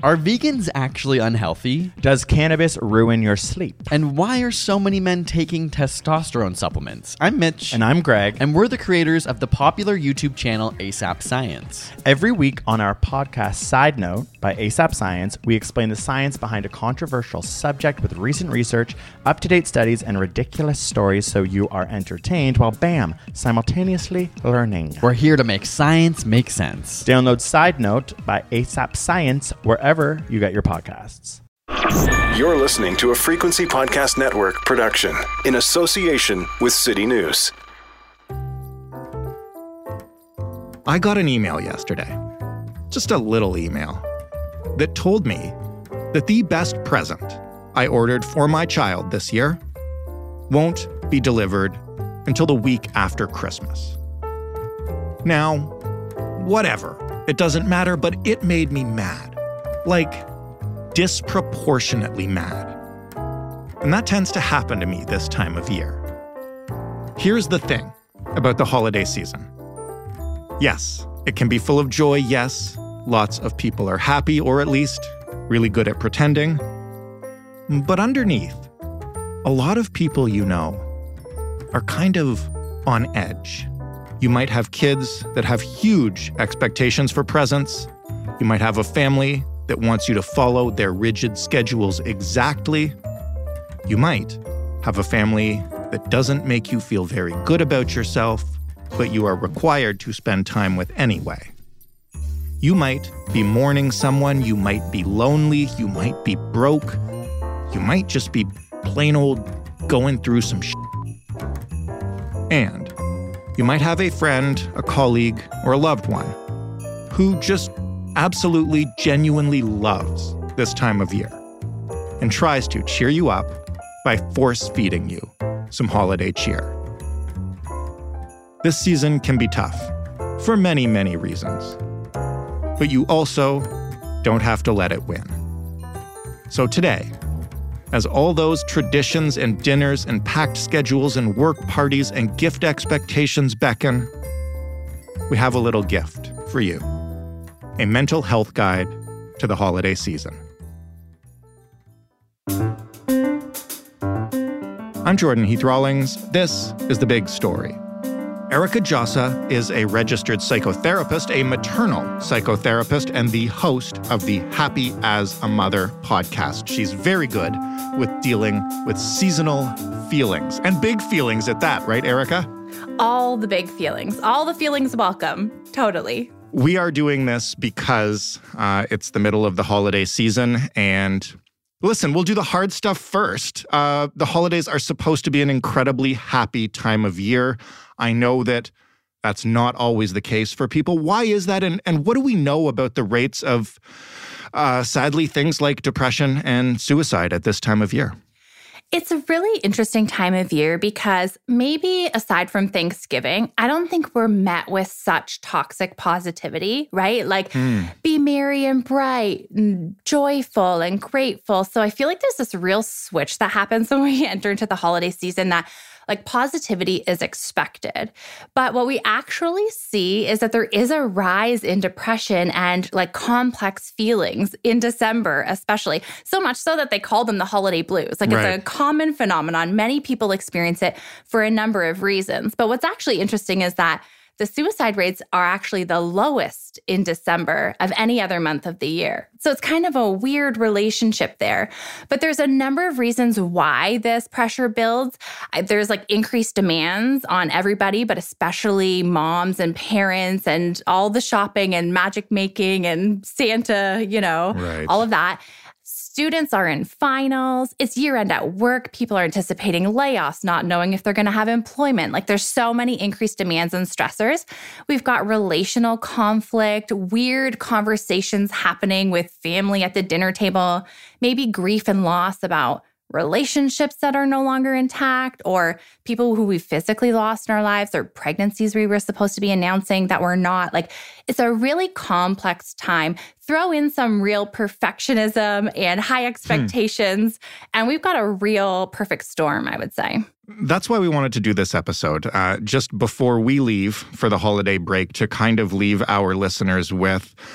Are vegans actually unhealthy? Does cannabis ruin your sleep? And why are so many men taking testosterone supplements? I'm Mitch. And I'm Greg. And we're the creators of the popular YouTube channel ASAP Science. Every week on our podcast Side Note by ASAP Science, we explain the science behind a controversial subject with recent research, up-to-date studies, and ridiculous stories so you are entertained while, bam, simultaneously learning. We're here to make science make sense. Download Side Note by ASAP Science wherever you get your podcasts. You're listening to a Frequency Podcast Network production in association with City News. I got an email yesterday, just a little email, that told me that the best present I ordered for my child this year won't be delivered until the week after Christmas. Now, whatever, it doesn't matter, but it made me mad. Like, disproportionately mad. And that tends to happen to me this time of year. Here's the thing about the holiday season. Yes, it can be full of joy. Yes, lots of people are happy, or at least really good at pretending. But underneath, a lot of people you know are kind of on edge. You might have kids that have huge expectations for presents. You might have a family that wants you to follow their rigid schedules exactly. You might have a family that doesn't make you feel very good about yourself, but you are required to spend time with anyway. You might be mourning someone, you might be lonely, you might be broke, you might just be plain old going through some shit. And you might have a friend, a colleague, or a loved one who just absolutely, genuinely loves this time of year and tries to cheer you up by force-feeding you some holiday cheer. This season can be tough for many, many reasons, but you also don't have to let it win. So today, as all those traditions and dinners and packed schedules and work parties and gift expectations beckon, we have a little gift for you. A mental health guide to the holiday season. I'm Jordan Heath Rawlings. This is The Big Story. Erica Djossa is a registered psychotherapist, a maternal psychotherapist, and the host of the Happy as a Mother podcast. She's very good with dealing with seasonal feelings, and big feelings at that, right, Erica? All the big feelings. All the feelings welcome. Totally. We are doing this because it's the middle of the holiday season, and listen, we'll do the hard stuff first. The holidays are supposed to be an incredibly happy time of year. I know that that's not always the case for people. Why is that, and what do we know about the rates of, sadly, things like depression and suicide at this time of year? It's a really interesting time of year because maybe aside from Thanksgiving, I don't think we're met with such toxic positivity, right? Like be merry and bright and joyful and grateful. So I feel like there's this real switch that happens when we enter into the holiday season that like positivity is expected. But what we actually see is that there is a rise in depression and like complex feelings in December, especially. So much so that they call them the holiday blues. Like It's a common phenomenon. Many people experience it for a number of reasons. But what's actually interesting is that the suicide rates are actually the lowest in December of any other month of the year. So it's kind of a weird relationship there. But there's a number of reasons why this pressure builds. There's like increased demands on everybody, but especially moms and parents and all the shopping and magic making and Santa, all of that. Students are in finals. It's year-end at work. People are anticipating layoffs, not knowing if they're going to have employment. Like there's so many increased demands and stressors. We've got relational conflict, weird conversations happening with family at the dinner table, maybe grief and loss about relationships that are no longer intact, or people who we physically lost in our lives, or pregnancies we were supposed to be announcing that we're not. Like, it's a really complex time. Throw in some real perfectionism and high expectations, and we've got a real perfect storm, I would say. That's why we wanted to do this episode, just before we leave for the holiday break, to kind of leave our listeners with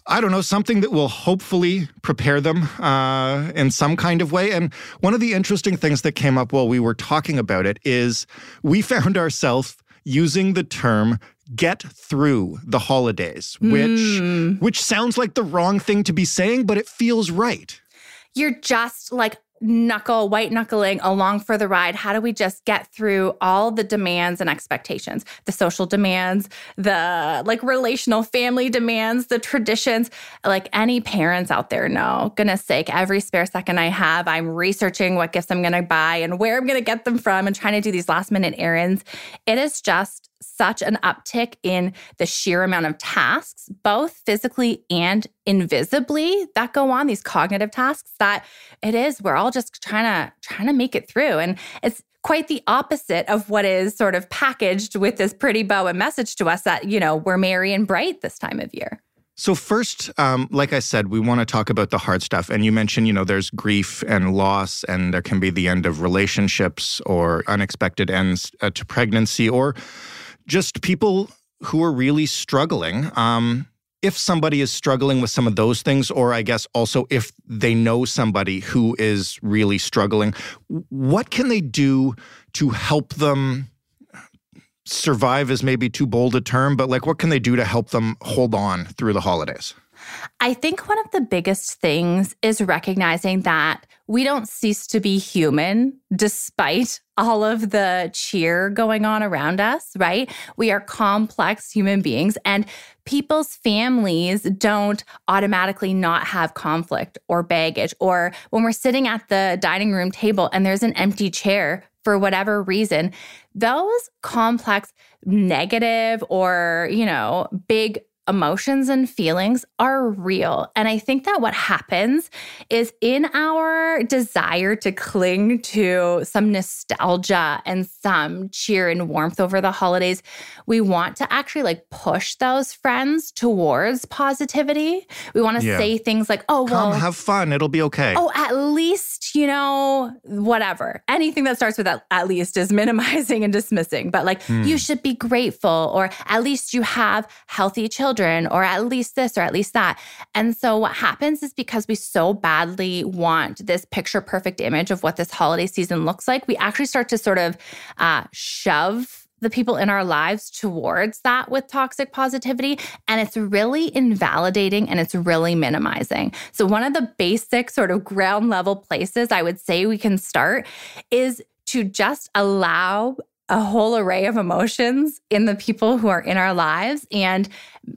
I don't know, something that will hopefully prepare them in some kind of way. And one of the interesting things that came up while we were talking about it is we found ourselves using the term get through the holidays, which sounds like the wrong thing to be saying, but it feels right. You're just like white knuckling along for the ride. How do we just get through all the demands and expectations, the social demands, the like relational family demands, the traditions? Like any parents out there know, goodness sake, every spare second I have, I'm researching what gifts I'm going to buy and where I'm going to get them from and trying to do these last minute errands. It is just such an uptick in the sheer amount of tasks, both physically and invisibly, that go on, these cognitive tasks, that we're all just trying to make it through. And it's quite the opposite of what is sort of packaged with this pretty bow and message to us that, we're merry and bright this time of year. So first, like I said, we want to talk about the hard stuff. And you mentioned, there's grief and loss, and there can be the end of relationships or unexpected ends to pregnancy, or just people who are really struggling. If somebody is struggling with some of those things, or I guess also if they know somebody who is really struggling, what can they do to help them survive is maybe too bold a term, but like what can they do to help them hold on through the holidays? I think one of the biggest things is recognizing that we don't cease to be human despite all of the cheer going on around us, right? We are complex human beings, and people's families don't automatically not have conflict or baggage. Or when we're sitting at the dining room table and there's an empty chair for whatever reason, those complex, negative, or, big emotions and feelings are real. And I think that what happens is in our desire to cling to some nostalgia and some cheer and warmth over the holidays, we want to actually push those friends towards positivity. We want to say things like, oh, well, come have fun. It'll be okay. Oh, at least, whatever. Anything that starts with at least is minimizing and dismissing. But you should be grateful, or at least you have healthy children, or at least this, or at least that. And so what happens is because we so badly want this picture perfect image of what this holiday season looks like, we actually start to sort of shove the people in our lives towards that with toxic positivity. And it's really invalidating and it's really minimizing. So one of the basic sort of ground level places I would say we can start is to just allow a whole array of emotions in the people who are in our lives and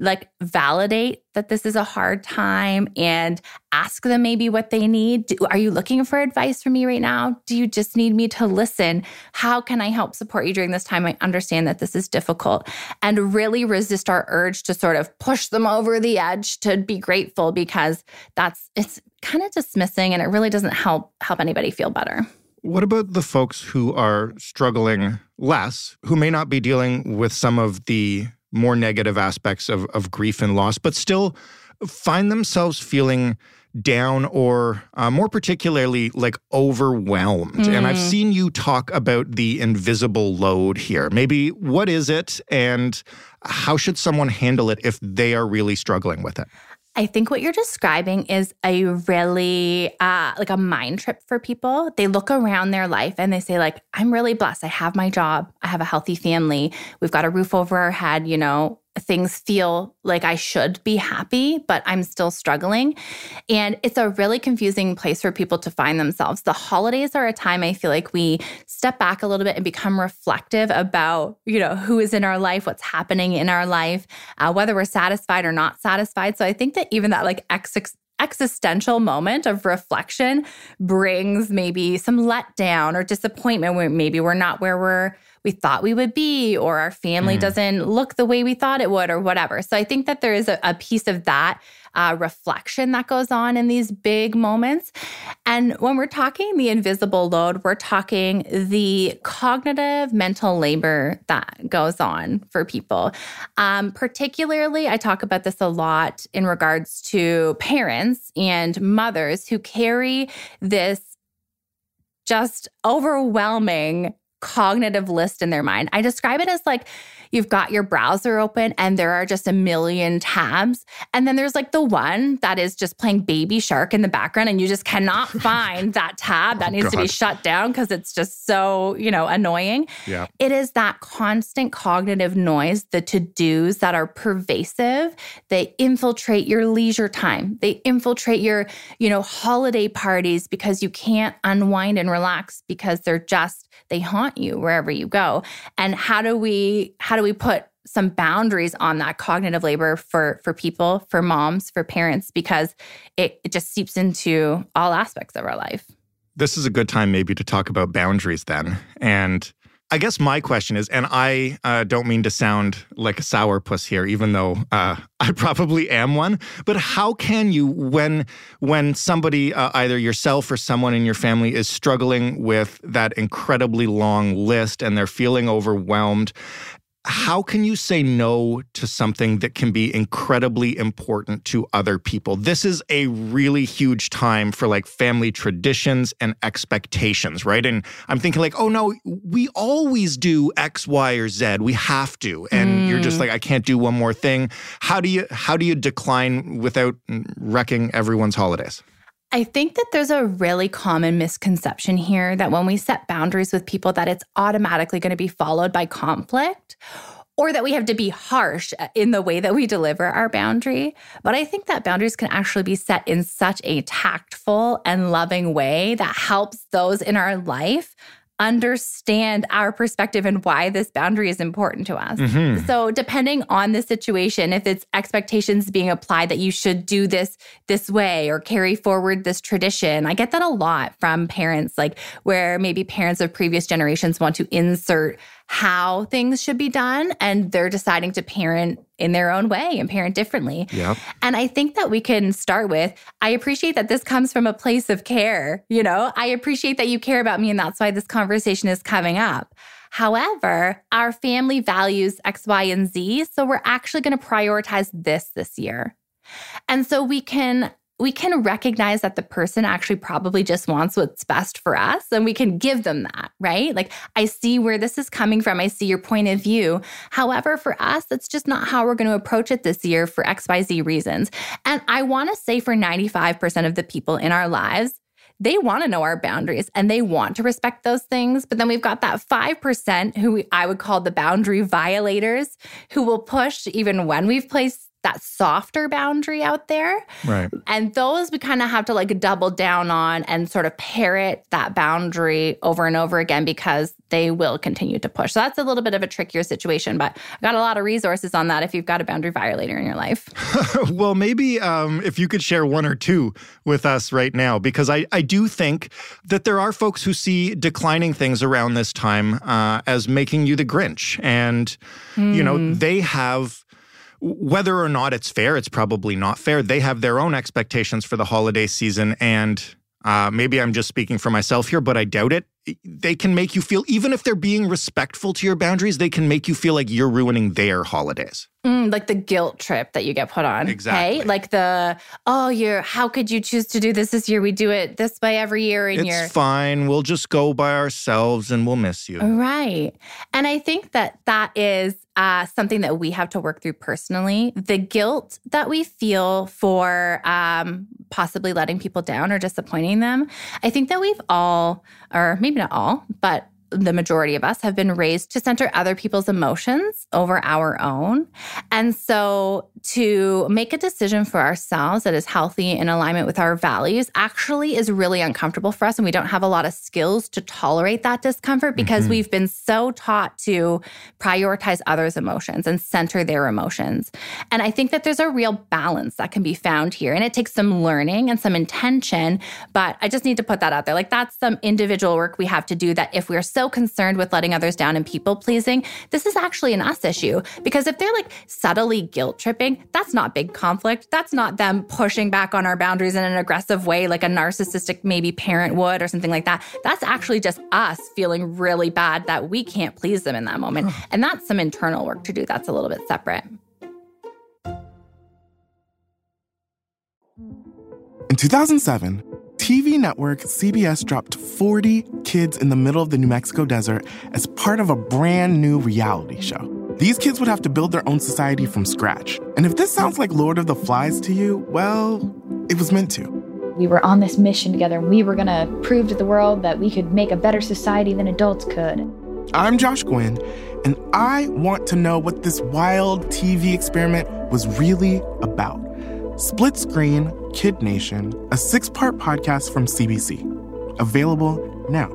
validate that this is a hard time and ask them maybe what they need. Are you looking for advice from me right now? Do you just need me to listen? How can I help support you during this time? I understand that this is difficult, and really resist our urge to sort of push them over the edge to be grateful, because it's kind of dismissing and it really doesn't help anybody feel better. What about the folks who are struggling less, who may not be dealing with some of the more negative aspects of grief and loss, but still find themselves feeling down, or more particularly overwhelmed? And I've seen you talk about the invisible load here. Maybe what is it, and how should someone handle it if they are really struggling with it? I think what you're describing is a really a mind trip for people. They look around their life and they say I'm really blessed. I have my job. I have a healthy family. We've got a roof over our head. Things feel like I should be happy, but I'm still struggling. And it's a really confusing place for people to find themselves. The holidays are a time I feel like we step back a little bit and become reflective about, who is in our life, what's happening in our life, whether we're satisfied or not satisfied. So I think that even that existential moment of reflection brings maybe some letdown or disappointment, where maybe we're not where we thought we would be, or our family doesn't look the way we thought it would, or whatever. So I think that there is a piece of that reflection that goes on in these big moments. And when we're talking the invisible load, we're talking the cognitive mental labor that goes on for people. Particularly, I talk about this a lot in regards to parents and mothers who carry this just overwhelming cognitive list in their mind. I describe it as like you've got your browser open and there are just a million tabs. And then there's like the one that is just playing Baby Shark in the background and you just cannot find that tab that needs to be shut down because it's just so, annoying. Yeah. It is that constant cognitive noise, the to-dos that are pervasive. They infiltrate your leisure time. They infiltrate your, holiday parties because you can't unwind and relax because they haunt you wherever you go. And how do we put some boundaries on that cognitive labor for people, for moms, for parents, because it just seeps into all aspects of our life. This is a good time maybe to talk about boundaries then. And I guess my question is, and I don't mean to sound like a sourpuss here, even though I probably am one, but how can you, when somebody, either yourself or someone in your family is struggling with that incredibly long list and they're feeling overwhelmed, how can you say no to something that can be incredibly important to other people? This is a really huge time for like family traditions and expectations, right? And I'm thinking like, oh no, we always do X, Y, or Z. We have to. And you're just like, I can't do one more thing. How do you decline without wrecking everyone's holidays? I think that there's a really common misconception here that when we set boundaries with people that it's automatically going to be followed by conflict or that we have to be harsh in the way that we deliver our boundary. But I think that boundaries can actually be set in such a tactful and loving way that helps those in our life understand our perspective and why this boundary is important to us. Mm-hmm. So depending on the situation, if it's expectations being applied that you should do this way or carry forward this tradition, I get that a lot from parents, like where maybe parents of previous generations want to insert how things should be done and they're deciding to parent in their own way and parent differently. Yep. And I think that we can start with, I appreciate that this comes from a place of care. I appreciate that you care about me and that's why this conversation is coming up. However, our family values X, Y, and Z, so we're actually going to prioritize this year. And so we can recognize that the person actually probably just wants what's best for us, and we can give them that, right? Like, I see where this is coming from. I see your point of view. However, for us, that's just not how we're going to approach it this year for XYZ reasons. And I want to say for 95% of the people in our lives, they want to know our boundaries and they want to respect those things. But then we've got that 5% who I would call the boundary violators, who will push even when we've placed that softer boundary out there. Right. And those we kind of have to like double down on and sort of parrot that boundary over and over again because they will continue to push. So that's a little bit of a trickier situation, but I've got a lot of resources on that if you've got a boundary violator in your life. Well, maybe if you could share one or two with us right now, because I do think that there are folks who see declining things around this time as making you the Grinch. And, they have, whether or not it's fair, it's probably not fair. They have their own expectations for the holiday season. And maybe I'm just speaking for myself here, but I doubt it. They can make you feel, even if they're being respectful to your boundaries, they can make you feel like you're ruining their holidays. Like the guilt trip that you get put on. Exactly. Hey? Like how could you choose to do this year? We do it this way every year. It's fine. We'll just go by ourselves and we'll miss you. Right. And I think that is something that we have to work through personally. The guilt that we feel for possibly letting people down or disappointing them. I think that we've all, or maybe not all, but the majority of us have been raised to center other people's emotions over our own. And so to make a decision for ourselves that is healthy in alignment with our values actually is really uncomfortable for us. And we don't have a lot of skills to tolerate that discomfort because we've been so taught to prioritize others' emotions and center their emotions. And I think that there's a real balance that can be found here. And it takes some learning and some intention, but I just need to put that out there. Like that's some individual work we have to do that if we're so concerned with letting others down and people pleasing, this is actually an us issue. Because if they're like subtly guilt tripping, that's not big conflict. That's not them pushing back on our boundaries in an aggressive way like a narcissistic maybe parent would or something like that. That's actually just us feeling really bad that we can't please them in that moment. And that's some internal work to do. That's a little bit separate. In 2007, TV network CBS dropped 40 kids in the middle of the New Mexico desert as part of a brand new reality show. These kids would have to build their own society from scratch. And if this sounds like Lord of the Flies to you, well, it was meant to. We were on this mission together, and we were going to prove to the world that we could make a better society than adults could. I'm Josh Gwynn, and I want to know what this wild TV experiment was really about. Split Screen, Kid Nation, a 6-part podcast from CBC. Available now.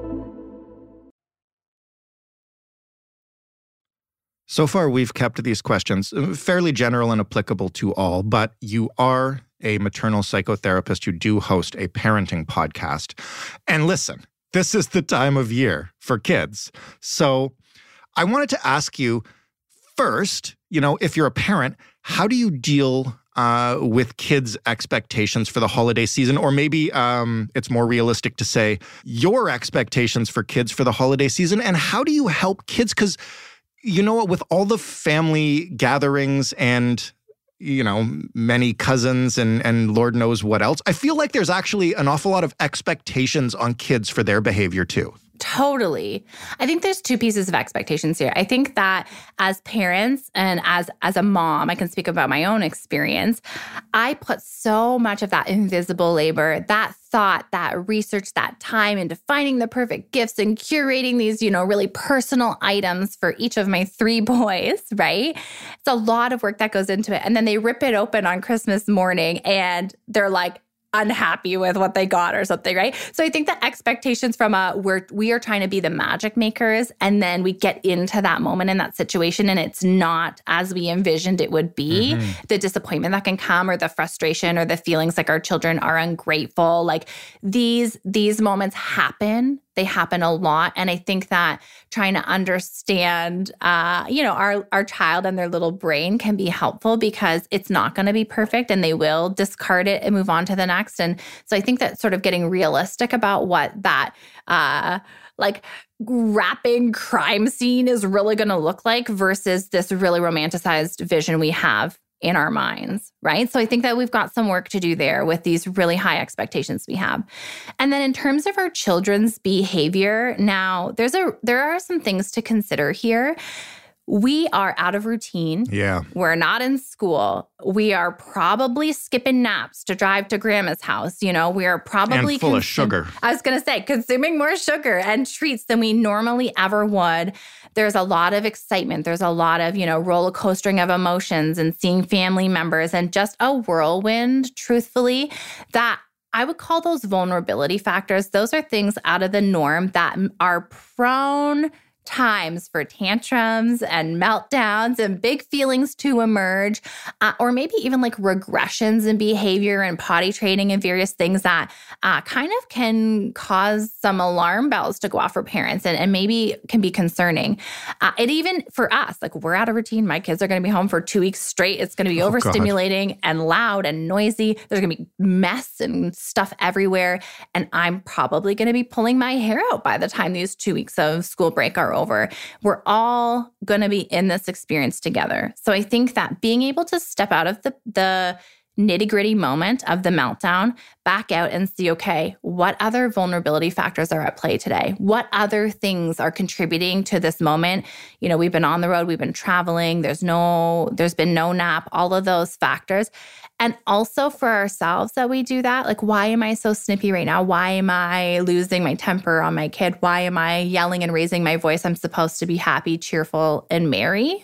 So far, we've kept these questions fairly general and applicable to all, but you are a maternal psychotherapist. You do host a parenting podcast. And listen, this is the time of year for kids. So I wanted to ask you first, if you're a parent, how do you deal with kids' expectations for the holiday season? Or maybe it's more realistic to say your expectations for kids for the holiday season. And how do you help kids? Because you know what, with all the family gatherings and, many cousins and Lord knows what else, I feel like there's actually an awful lot of expectations on kids for their behavior too. Totally. I think there's two pieces of expectations here. I think that as parents and as a mom, I can speak about my own experience. I put so much of that invisible labor, that thought, that research, that time into finding the perfect gifts and curating these, really personal items for each of my 3 boys, right? It's a lot of work that goes into it. And then they rip it open on Christmas morning and they're like, unhappy with what they got or something, right? So I think the expectations from we are trying to be the magic makers, and then we get into that moment in that situation and it's not as we envisioned it would be. The disappointment that can come, or the frustration, or the feelings like our children are ungrateful. Like these moments happen. They happen a lot. And I think that trying to understand, our child and their little brain can be helpful, because it's not going to be perfect and they will discard it and move on to the next. And so I think that sort of getting realistic about what that, wrapping crime scene is really going to look like versus this really romanticized vision we have in our minds, right? So I think that we've got some work to do there with these really high expectations we have. And then in terms of our children's behavior, now there are some things to consider here. We are out of routine. Yeah. We're not in school. We are probably skipping naps to drive to grandma's house. We are probably— And full of sugar. I was going to say, consuming more sugar and treats than we normally ever would. There's a lot of excitement. There's a lot of, roller coastering of emotions and seeing family members, and just a whirlwind, truthfully, that I would call those vulnerability factors. Those are things out of the norm that are prone times for tantrums and meltdowns and big feelings to emerge, or maybe even like regressions in behavior and potty training and various things that kind of can cause some alarm bells to go off for parents and maybe can be concerning. And even for us, like, we're out of routine. My kids are going to be home for 2 weeks straight. It's going to be overstimulating and loud and noisy. There's going to be mess and stuff everywhere. And I'm probably going to be pulling my hair out by the time these 2 weeks of school break are over. We're all going to be in this experience together. So I think that being able to step out of the nitty-gritty moment of the meltdown, back out and see, okay, what other vulnerability factors are at play today? What other things are contributing to this moment? We've been on the road, we've been traveling, there's been no nap, all of those factors. And also for ourselves that we do that, like, why am I so snippy right now? Why am I losing my temper on my kid? Why am I yelling and raising my voice? I'm supposed to be happy, cheerful, and merry,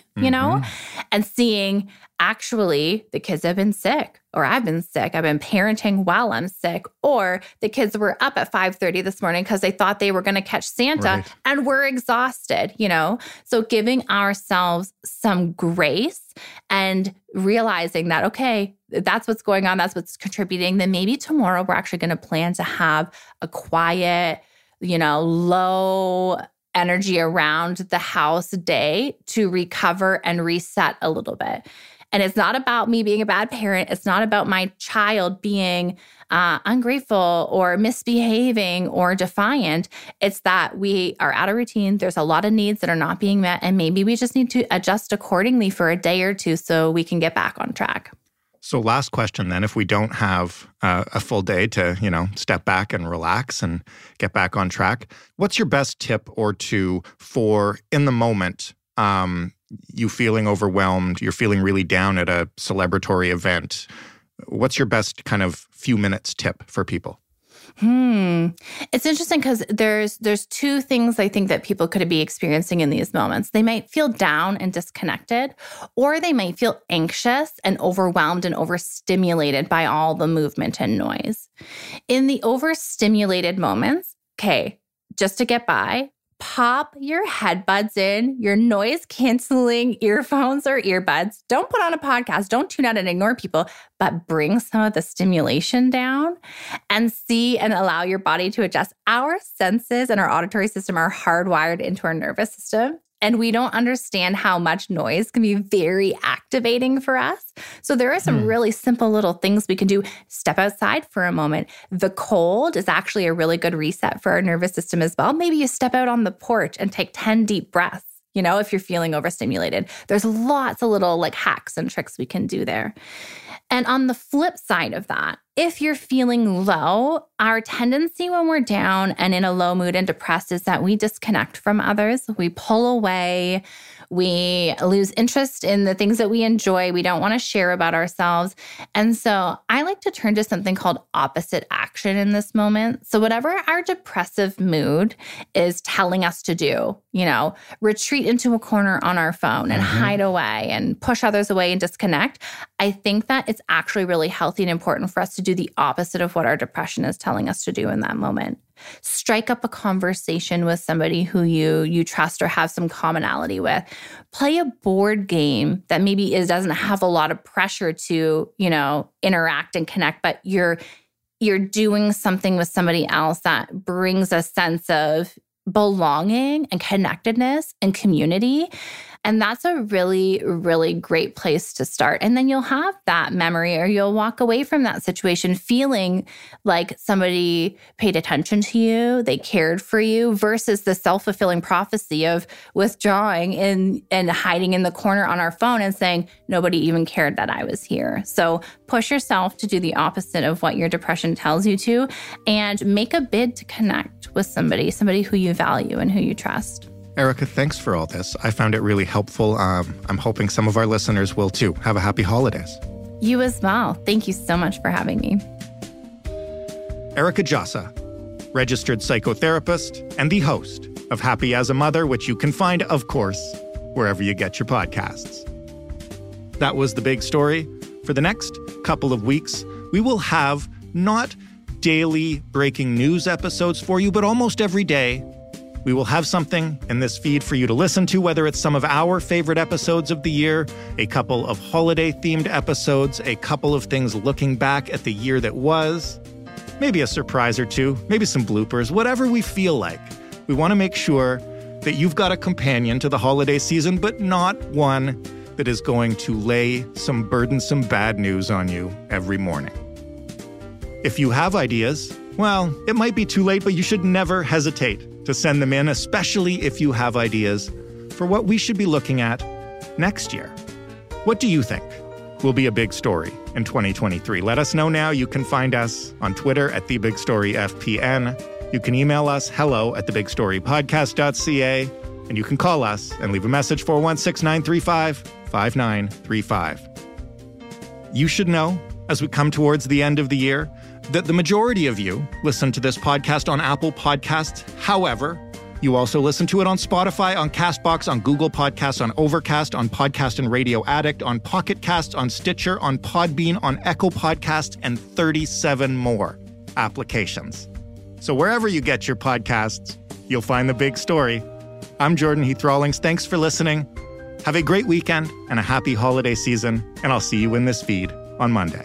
and seeing, actually, the kids have been sick, or I've been sick. I've been parenting while I'm sick, or the kids were up at 5:30 this morning because they thought they were going to catch Santa and we're exhausted, So giving ourselves some grace and realizing that, okay, that's what's going on, that's what's contributing. Then maybe tomorrow we're actually going to plan to have a quiet, low energy around the house day to recover and reset a little bit. And it's not about me being a bad parent. It's not about my child being ungrateful or misbehaving or defiant. It's that we are out of routine. There's a lot of needs that are not being met. And maybe we just need to adjust accordingly for a day or two so we can get back on track. So last question then, if we don't have a full day to, step back and relax and get back on track, what's your best tip or two for in the moment, you feeling overwhelmed, you're feeling really down at a celebratory event? What's your best kind of few minutes tip for people? It's interesting because there's two things I think that people could be experiencing in these moments. They might feel down and disconnected, or they might feel anxious and overwhelmed and overstimulated by all the movement and noise. In the overstimulated moments, okay, just to get by, pop your headbuds in, your noise-canceling earphones or earbuds. Don't put on a podcast. Don't tune out and ignore people, but bring some of the stimulation down and see and allow your body to adjust. Our senses and our auditory system are hardwired into our nervous system, and we don't understand how much noise can be very activating for us. So there are some really simple little things we can do. Step outside for a moment. The cold is actually a really good reset for our nervous system as well. Maybe you step out on the porch and take 10 deep breaths, if you're feeling overstimulated. There's lots of little hacks and tricks we can do there. And on the flip side of that, if you're feeling low, our tendency when we're down and in a low mood and depressed is that we disconnect from others. We pull away. We lose interest in the things that we enjoy. We don't want to share about ourselves. And so I like to turn to something called opposite action in this moment. So whatever our depressive mood is telling us to do, retreat into a corner on our phone and hide away and push others away and disconnect. I think that it's actually really healthy and important for us to do the opposite of what our depression is telling us to do in that moment. Strike up a conversation with somebody who you trust or have some commonality with. Play a board game that maybe doesn't have a lot of pressure to, interact and connect, but you're doing something with somebody else that brings a sense of belonging and connectedness and community. And that's a really, really great place to start. And then you'll have that memory, or you'll walk away from that situation feeling like somebody paid attention to you, they cared for you, versus the self-fulfilling prophecy of withdrawing and hiding in the corner on our phone and saying, nobody even cared that I was here. So push yourself to do the opposite of what your depression tells you to, and make a bid to connect with somebody who you value and who you trust. Erica, thanks for all this. I found it really helpful. I'm hoping some of our listeners will too. Have a happy holidays. You as well. Thank you so much for having me. Erica Djossa, registered psychotherapist and the host of Happy as a Mother, which you can find, of course, wherever you get your podcasts. That was the big story. For the next couple of weeks, we will have not daily breaking news episodes for you, but almost every day, we will have something in this feed for you to listen to, whether it's some of our favorite episodes of the year, a couple of holiday-themed episodes, a couple of things looking back at the year that was, maybe a surprise or two, maybe some bloopers, whatever we feel like. We want to make sure that you've got a companion to the holiday season, but not one that is going to lay some burdensome bad news on you every morning. If you have ideas, well, it might be too late, but you should never hesitate to send them in, especially if you have ideas for what we should be looking at next year. What do you think will be a big story in 2023? Let us know now. You can find us on Twitter at TheBigStoryFPN. You can email us hello@thebigstorypodcast.ca, and you can call us and leave a message 416-935-5935. You should know, as we come towards the end of the year, that the majority of you listen to this podcast on Apple Podcasts. However, you also listen to it on Spotify, on CastBox, on Google Podcasts, on Overcast, on Podcast and Radio Addict, on Pocket Casts, on Stitcher, on Podbean, on Echo Podcasts, and 37 more applications. So wherever you get your podcasts, you'll find The Big Story. I'm Jordan Heath Rawlings. Thanks for listening. Have a great weekend and a happy holiday season, and I'll see you in this feed on Monday.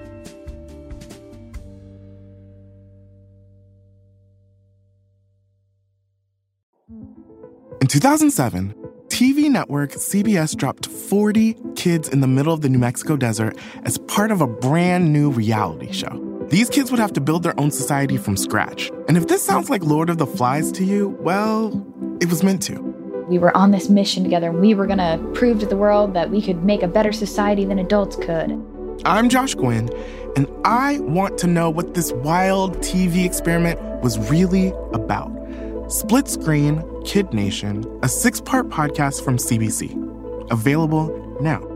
In 2007, TV network CBS dropped 40 kids in the middle of the New Mexico desert as part of a brand new reality show. These kids would have to build their own society from scratch. And if this sounds like Lord of the Flies to you, well, it was meant to. We were on this mission together, and we were going to prove to the world that we could make a better society than adults could. I'm Josh Gwynn, and I want to know what this wild TV experiment was really about. Split Screen, Kid Nation, a 6-part podcast from CBC. Available now.